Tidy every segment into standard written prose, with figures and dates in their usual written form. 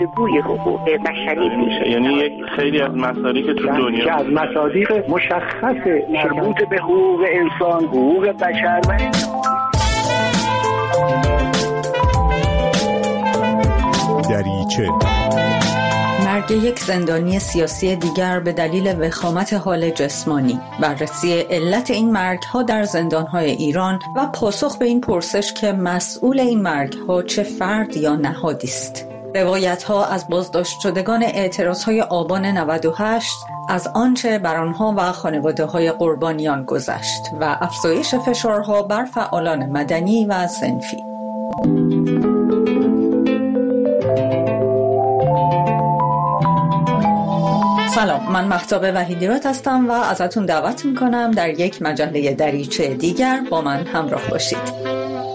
بازگوی حقوق بشری میشه. یعنی یک خیلی از مصادیق که تو دنیا که از مصادیق مشخص مربوط به حقوق انسان، حقوق بشر و دریچه. مرگ یک زندانی سیاسی دیگر به دلیل وخامت حال جسمانی، بررسی علت این مرگ‌ها در زندان‌های ایران و پاسخ به این پرسش که مسئول این مرگ‌ها چه فرد یا نهادی است. روایت‌ها از بازداشت شدگان اعتراض‌های آبان 98 از آنچه بر آنها و خانواده‌های قربانیان گذشت و افزایش فشارها بر فعالان مدنی و صنفی. سلام، من مهتاب وحیدی‌راد هستم و ازتون دعوت میکنم در یک مجله دریچه دیگر با من همراه باشید.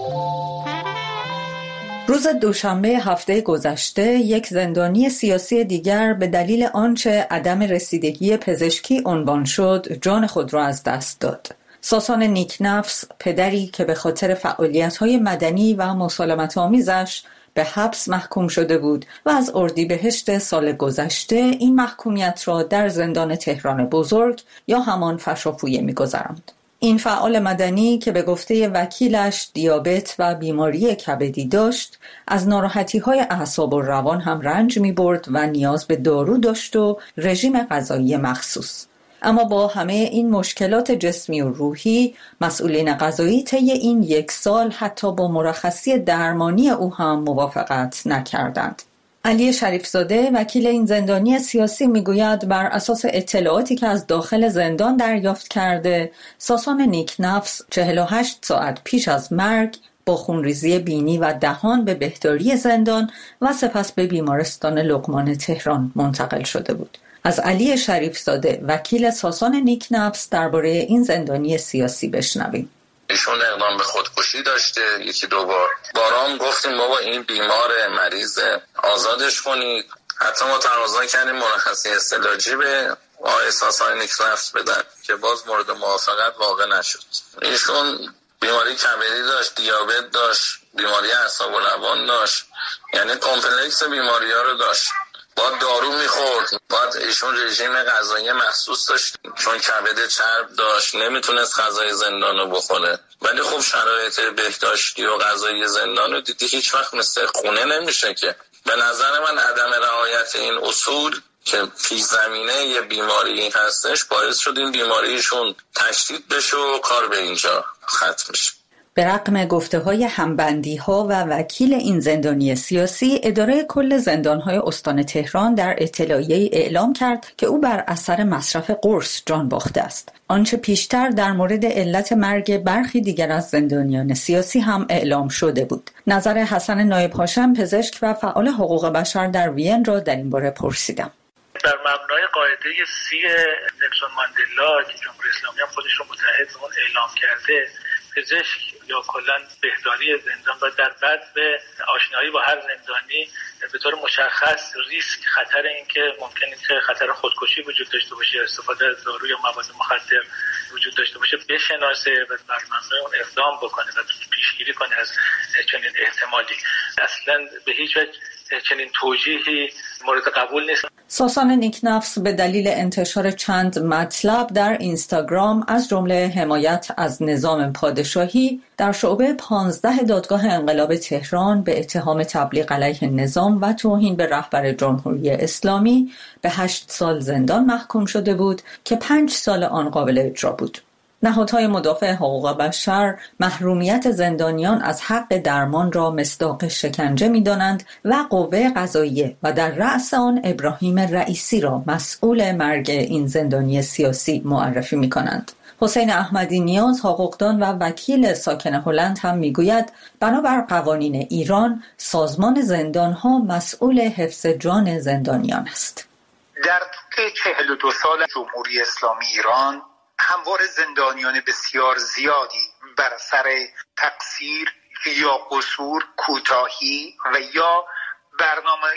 روز دوشنبه هفته گذشته یک زندانی سیاسی دیگر به دلیل آنچه عدم رسیدگی پزشکی عنوان شد جان خود را از دست داد. ساسان نیکنفس، پدری که به خاطر فعالیت‌های مدنی و مسالمت‌آمیزش به حبس محکوم شده بود و از اردیبهشت سال گذشته این محکومیت را در زندان تهران بزرگ یا همان فشافویه می‌گذراند. این فعال مدنی که به گفته وکیلش دیابت و بیماری کبدی داشت، از ناراحتی‌های اعصاب و روان هم رنج می‌برد و نیاز به دارو داشت و رژیم غذایی مخصوص. اما با همه این مشکلات جسمی و روحی، مسئولین قضایی طی این یک سال حتی با مرخصی درمانی او هم موافقت نکردند. علی شریفزاده، وکیل این زندانی سیاسی، میگوید بر اساس اطلاعاتی که از داخل زندان دریافت کرده، ساسان نیکنفس 48 ساعت پیش از مرگ با خونریزی بینی و دهان به بهداری زندان و سپس به بیمارستان لقمان تهران منتقل شده بود. از علی شریفزاده، وکیل ساسان نیکنفس، درباره این زندانی سیاسی بشنویم. ایشون اقدام به خودکشی داشته، یکی دو بارام گفتیم بابا این بیمار مریض آزادش کنید. حتی ما تقاضا کردیم مرخصی استعلاجی به آقای ساسان نیکنفس بدن که باز مورد موافقت واقع نشد. ایشون بیماری کبدی داشت، دیابت داشت، بیماری اعصاب و روان داشت، یعنی کمپلکس بیماری‌ها رو داشت. باید دارو میخورد، باید ایشون رژیم غذایی مخصوص داشت چون کبد چرب داشت، نمیتونست غذای زندان رو بخوره. ولی خب شرایط بهداشتی و غذایی زندان رو دیدی هیچ وقت مثل خونه نمیشه که. به نظر من عدم رعایت این اصول که پیش زمینه یه بیماری هستش باعث شد این بیماریشون تشدید بشه و کار به اینجا ختم شه. به رغم گفته‌های همبندی‌ها و وکیل این زندانی سیاسی، اداره کل زندان‌های استان تهران در اطلاعیه‌ای اعلام کرد که او بر اثر مصرف قرص جان باخته است. آنچه پیشتر در مورد علت مرگ برخی دیگر از زندانیان سیاسی هم اعلام شده بود. نظر حسن نایب هاشم، پزشک و فعال حقوق بشر در وین، را در این باره پرسیدم. در مبنای قاعده 30 نلسون ماندلا که جمهوری اسلامی هم خودش رو متحد اعلام کرده، پزشک یا کلا بهداری زندان و در بعد به آشنایی با هر زندانی به طور مشخص ریسک خطر این که ممکنه که خطر خودکشی وجود داشته باشه، استفاده از دارو یا مواد مخدر وجود داشته باشه بشناسه و بر مبنای اون اقدام بکنه و پیشگیری کنه از چنین احتمالی. اصلا به هیچ وجه چنین توجیهی مورد قبول نیست. ساسان نیکنفس به دلیل انتشار چند مطلب در اینستاگرام از جمله حمایت از نظام پادشاهی در شعبه 15 دادگاه انقلاب تهران به اتهام تبلیغ علیه نظام و توهین به رهبر جمهوری اسلامی به 8 سال زندان محکوم شده بود که 5 سال آن قابل اجرا بود. نهادهای مدافع حقوق بشر محرومیت زندانیان از حق درمان را مصداق شکنجه می‌دانند و قوه قضاییه و در رأس آن ابراهیم رئیسی را مسئول مرگ این زندانی سیاسی معرفی می‌کنند. حسین احمدی نیاز، حقوقدان و وکیل ساکن هلند، هم میگوید بنابر قوانین ایران سازمان زندان‌ها مسئول حفظ جان زندانیان است. در طول 42 سال جمهوری اسلامی ایران هموار زندانیان بسیار زیادی بر اثر تقصیر یا قصور، کوتاهی و یا برنامه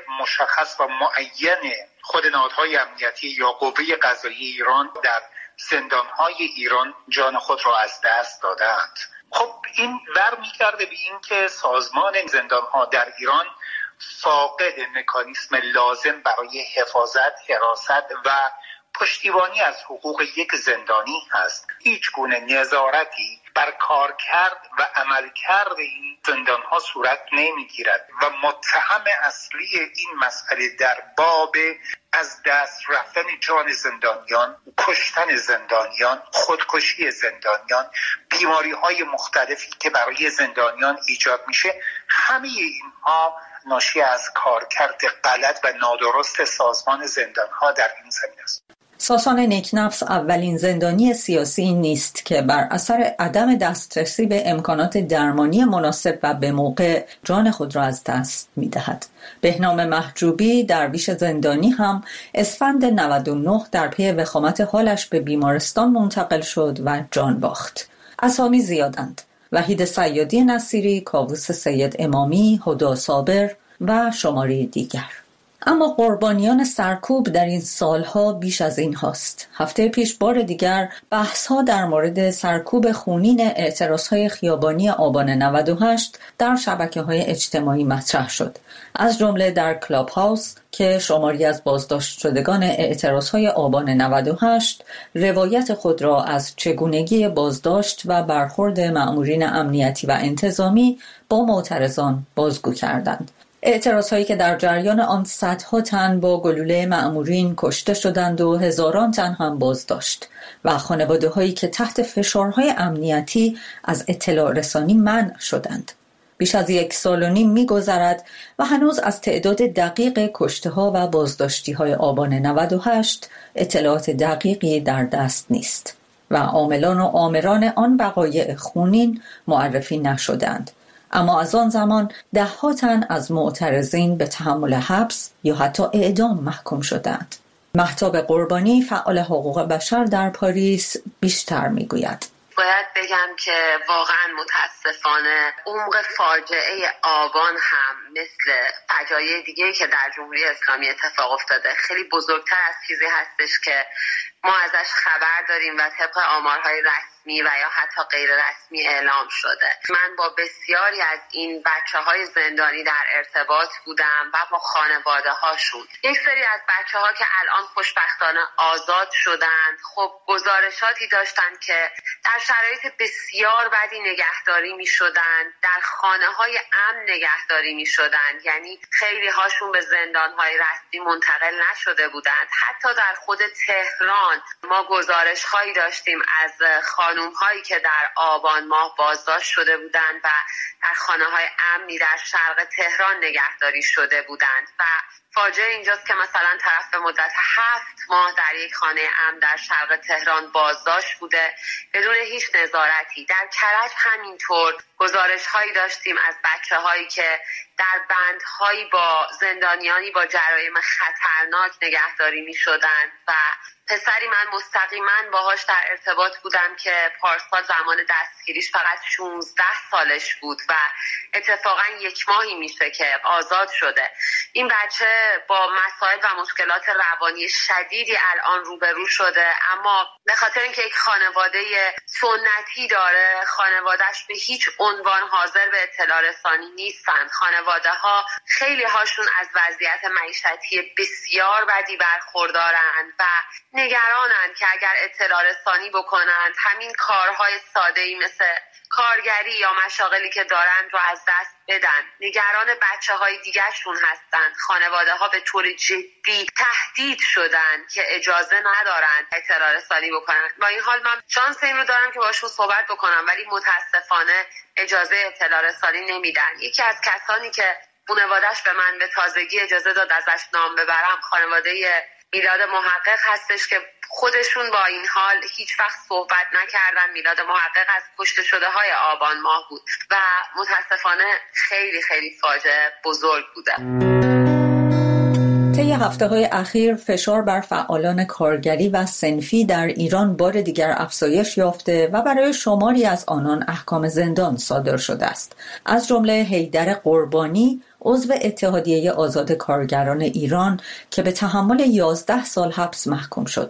مشخص و معین خود نهادهای امنیتی یا قوه قضاییه ایران در زندانهای ایران جان خود را از دست دادند. خب این برمیگرده به این که سازمان زندانها در ایران فاقد مکانیسم لازم برای حفاظت، حراست و پشتیبانی از حقوق یک زندانی هست. هیچ گونه نظارتی بر کارکرد و عملکرد این زندان‌ها صورت نمی‌گیرد و متهم اصلی این مسئله در باب از دست رفتن جان زندانیان، کشتن زندانیان، خودکشی زندانیان، بیماری‌های مختلفی که برای زندانیان ایجاد میشه، همه اینها ناشی از کارکرد غلط و نادرست سازمان زندان‌ها در این زمینه است. ساسان نیکنفس اولین زندانی سیاسی نیست که بر اثر عدم دسترسی به امکانات درمانی مناسب و به موقع جان خود را از دست می‌دهد. بهنام محجوبی درویش زندانی هم اسفند 99 در پی وخامت حالش به بیمارستان منتقل شد و جان باخت. اسامی زیادند: وحید صیادی نصیری، کاووس سید امامی، هدا صابر و شماری دیگر. اما قربانیان سرکوب در این سالها بیش از این هاست. هفته پیش بار دیگر بحث‌ها در مورد سرکوب خونین اعتراض‌های خیابانی آبان 98 در شبکه‌های اجتماعی مطرح شد. از جمله در کلاب هاوس که شماری از بازداشت شدگان اعتراض‌های آبان 98 روایت خود را از چگونگی بازداشت و برخورد مأمورین امنیتی و انتظامی با معترضان بازگو کردند. اعتراضهایی که در جریان آن صدها تن با گلوله مأمورین کشته شدند و هزاران تن هم بازداشت و خانواده‌هایی که تحت فشارهای امنیتی از اطلاع رسانی منع شدند. بیش از 1.5 سال می‌گذرد و هنوز از تعداد دقیق کشته‌ها و بازداشتی‌های آبان 98 اطلاعات دقیقی در دست نیست و عاملان و آمران آن وقایع خونین معرفی نشدند. اما از آن زمان 10 تن از معترضین به تحمل حبس یا حتی اعدام محکوم شدند. مهتاب قربانی، فعال حقوق بشر در پاریس، بیشتر میگوید. باید بگم که واقعا متاسفانه عمق فاجعه آبان هم مثل فجایع دیگه‌ای که در جمهوری اسلامی اتفاق افتاده خیلی بزرگتر از چیزی هستش که ما ازش خبر داریم و طبق آمارهای رسمی و یا حتی غیر رسمی اعلام شده. من با بسیاری از این بچه‌های زندانی در ارتباط بودم و با خانواده هاشون. یک سری از بچه‌ها که الان خوشبختانه آزاد شدند، خب گزارشاتی داشتن که در شرایط بسیار بدی نگهداری می‌شدند، در خانه‌های امن نگهداری می‌شدند، یعنی خیلی هاشون به زندان‌های رسمی منتقل نشده بودند. حتی در خود تهران ما گزارش‌هایی داشتیم از خانم‌هایی که در آبان ماه بازداشت شده بودند و در خانه‌های امنی در شرق تهران نگهداری شده بودند و فاجعه اینجاست که مثلا طرف به مدت 7 ماه در یک خانه امن در شرق تهران بازداشت بوده بدون هیچ نظارتی. در کرج همینطور گزارش‌هایی داشتیم از بچه‌هایی که در بندهایی با زندانیانی با جرایم خطرناک نگهداری می‌شدند و پسری من مستقیما باهاش در ارتباط بودم که پارسال زمان دستگیریش فقط 16 سالش بود و اتفاقا 1 ماهی میشه که آزاد شده. این بچه با مسائل و مشکلات روانی شدیدی الان روبرو شده، اما به خاطر اینکه یک خانواده سنتی داره، خانوادهش به هیچ عنوان حاضر به اطلاع رسانی نیستن. خانواده ها خیلی هاشون از وضعیت معیشتی بسیار بدی برخوردارند و نگرانند که اگر اطلاع رسانی بکنند همین کارهای ساده‌ای مثل کارگری یا مشاغلی که دارند رو از دست بدن. نگران بچه‌های دیگرشون هستند. خانواده ها به طور جدی تهدید شدن که اجازه ندارند اطلاع رسانی بکنن. با این حال من شانس این رو دارم که باشون صحبت بکنم ولی متاسفانه اجازه اطلاع رسانی نمیدن. یکی از کسانی که خانواده‌اش به من به تازگی اجازه داد ازش نام ببرم خانواده میلاد محقق هستش که خودشون با این حال هیچ وقت صحبت نکردن. میلاد محقق از کشته شده های آبان ماه بود و متاسفانه خیلی خیلی فاجعه بزرگ بوده. طی هفته‌های اخیر فشار بر فعالان کارگری و صنفی در ایران بار دیگر افزایش یافته و برای شماری از آنان احکام زندان صادر شده است. از جمله حیدر قربانی، عضو اتحادیه آزاد کارگران ایران که به تحمل 11 سال حبس محکوم شد.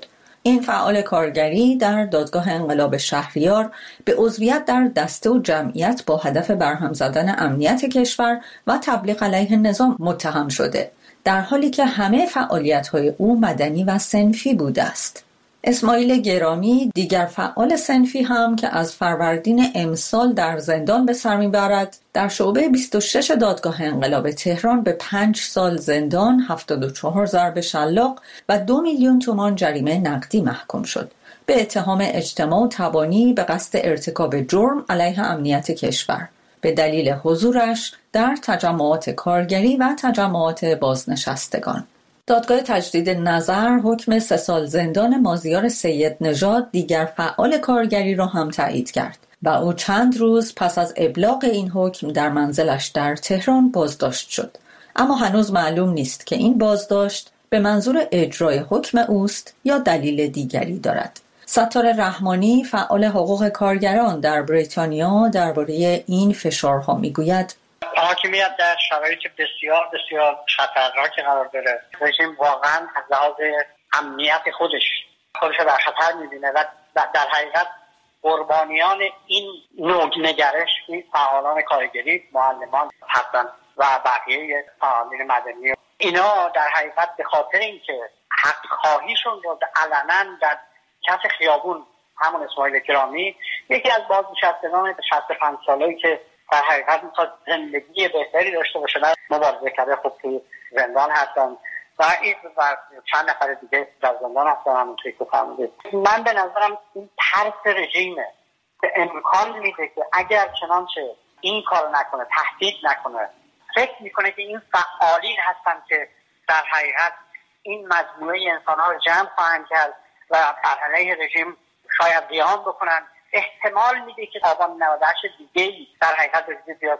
این فعال کارگری در دادگاه انقلاب شهریار به عضویت در دسته و جمعیت با هدف برهم زدن امنیت کشور و تبلیغ علیه نظام متهم شده، در حالی که همه فعالیت‌های او مدنی و صنفی بوده است. اسماعیل گرامی، دیگر فعال صنفی هم که از فروردین امسال در زندان به سر میبرد، در شعبه 26 دادگاه انقلاب تهران به 5 سال زندان، 74 ضرب شلاق و 2 میلیون تومان جریمه نقدی محکوم شد به اتهام اجتماع و تبانی به قصد ارتکاب جرم علیه امنیت کشور به دلیل حضورش در تجمعات کارگری و تجمعات بازنشستگان. دادگاه تجدید نظر حکم 3 سال زندان مازیار سید نژاد، دیگر فعال کارگری را هم تایید کرد و او چند روز پس از ابلاغ این حکم در منزلش در تهران بازداشت شد. اما هنوز معلوم نیست که این بازداشت به منظور اجرای حکم اوست یا دلیل دیگری دارد. ستار رحمانی، فعال حقوق کارگران در بریتانیا، درباره این فشارها میگوید: حاکمیت در شرایط بسیار بسیار خطرناکی قرار داره. رژیم واقعا از لحاظ امنیت خودش در خطر میبینه و در حقیقت قربانیان این نوع نگرش این فعالان کارگری، معلمان هستند و بقیه فعالین مدنی. اینا در حقیقت به خاطر اینکه حق خواهیشون رو علنا در کف خیابون، همون اسماعیل گرامی یکی از بازنشستگان 65 ساله‌ای که در حقیقت میخواد زندگی بهتری داشته باشه و مبارزه کرده، خب توی زندان هستن و این و چند نفر دیگه در زندان هستن. همونطوری که فرمودید، من به نظرم این ترس رژیمه به امکان میده که اگر چنانچه این کار نکنه، تهدید نکنه، فکر میکنه که این فعالین هستن که در حقیقت این مجموعه انسانها رو جمع خواهند کرد و بر علیه رژیم شاید قیام بکنن. احتمال میده که آبان 98 دیگه‌ای در حقیقت وجود بیاد.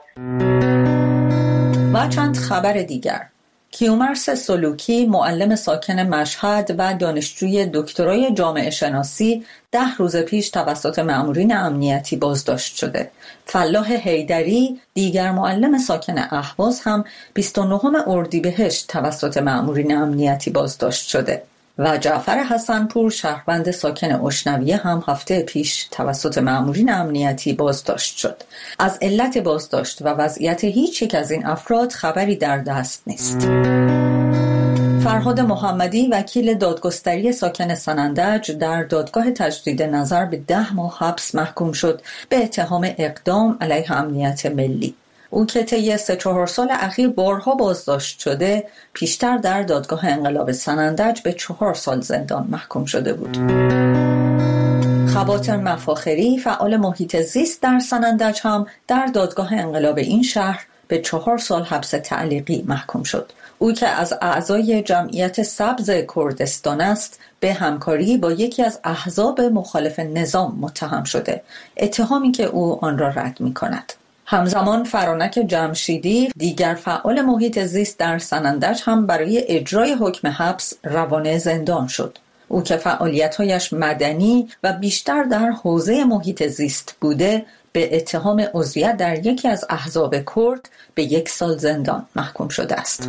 و چند خبر دیگر: کیومرث سلوکی، معلم ساکن مشهد و دانشجوی دکترای جامعه شناسی، 10 روز پیش توسط مأمورین امنیتی بازداشت شده. فلاح حیدری، دیگر معلم ساکن اهواز، هم 29 اردیبهشت توسط مأمورین امنیتی بازداشت شده. و جعفر حسنپور، شهروند ساکن اشنویه، هم هفته پیش توسط مأمورین امنیتی بازداشت شد. از علت بازداشت و وضعیت هیچ یک از این افراد خبری در دست نیست. فرهاد محمدی، وکیل دادگستری ساکن سنندج، در دادگاه تجدید نظر به 10 ماه حبس محکوم شد به اتهام اقدام علیه امنیت ملی. او که طی 3-4 سال اخیر بارها بازداشت شده، پیشتر در دادگاه انقلاب سنندج به 4 سال زندان محکوم شده بود. خواطر مفاخری، فعال محیط زیست در سنندج، هم در دادگاه انقلاب این شهر به 4 سال حبس تعلیقی محکوم شد. او که از اعضای جمعیت سبز کردستان است، به همکاری با یکی از احزاب مخالف نظام متهم شده، اتهامی که او آن را رد می‌کند. همزمان فرانک جمشیدی، دیگر فعال محیط زیست در سنندج، هم برای اجرای حکم حبس روانه زندان شد. او که فعالیت‌هایش مدنی و بیشتر در حوزه محیط زیست بوده، به اتهام عضویت در یکی از احزاب کرد به 1 سال زندان محکوم شده است.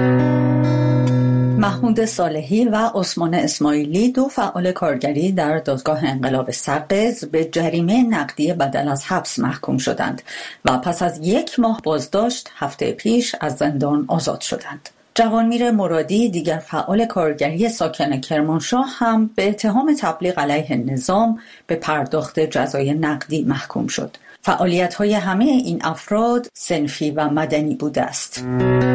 محمود صالحی و عثمان اسماعیلی، 2 فعال کارگری در دادگاه انقلاب سقز، به جریمه نقدی بدل از حبس محکوم شدند و پس از 1 ماه بازداشت هفته پیش از زندان آزاد شدند. جوانمیر مرادی، دیگر فعال کارگری ساکن کرمانشاه، هم به اتهام تبلیغ علیه نظام به پرداخت جزای نقدی محکوم شد. فعالیت‌های همه این افراد صنفی و مدنی بوده است.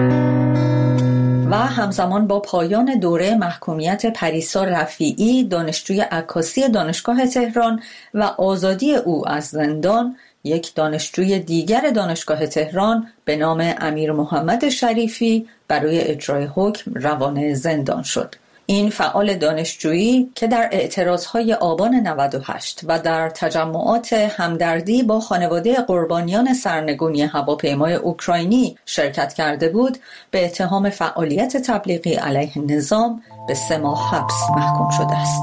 و همزمان با پایان دوره محکومیت پریسا رفیعی، دانشجوی عکاسی دانشگاه تهران، و آزادی او از زندان، یک دانشجوی دیگر دانشگاه تهران به نام امیر محمد شریفی برای اجرای حکم روانه زندان شد. این فعال دانشجویی که در اعتراضهای آبان 98 و در تجمعات همدردی با خانواده قربانیان سرنگونی هواپیمای اوکراینی شرکت کرده بود، به اتهام فعالیت تبلیغی علیه نظام به 3 ماه حبس محکوم شده است.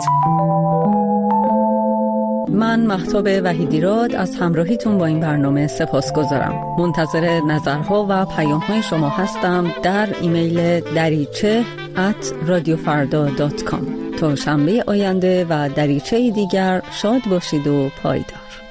من مهتاب وحیدیراد از همراهیتون با این برنامه سپاسگزارم. منتظر نظرها و پیام‌های شما هستم در ایمیل dariche@radiofarda.com. تا شنبه آینده و دریچه دیگر شاد باشید و پایدار.